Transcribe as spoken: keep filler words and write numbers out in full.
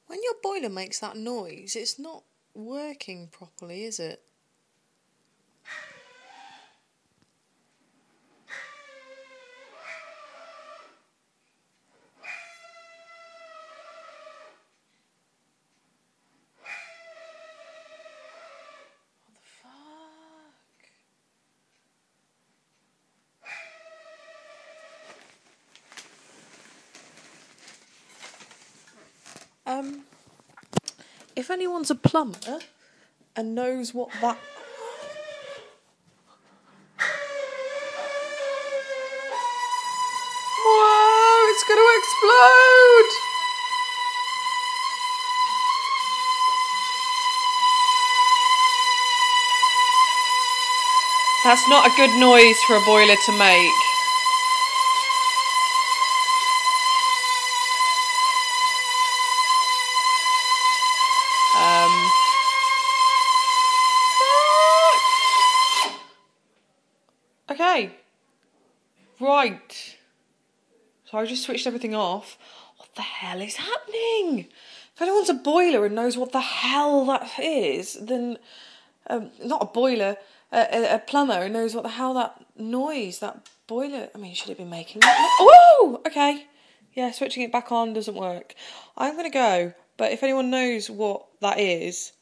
When your boiler makes that noise, it's not working properly, is it? What the fuck? Um, if anyone's a plumber and knows what that... Whoa, it's going to explode! That's not a good noise for a boiler to make. Um, okay. Right. So I just switched everything off. What the hell is happening? If anyone's a boiler and knows what the hell that is, then... Um, not a boiler, a, a, a plumber who knows what the hell that noise, that boiler... I mean, should it be making that... Oh! Okay. Yeah, switching it back on doesn't work. I'm going to go, but if anyone knows what that is...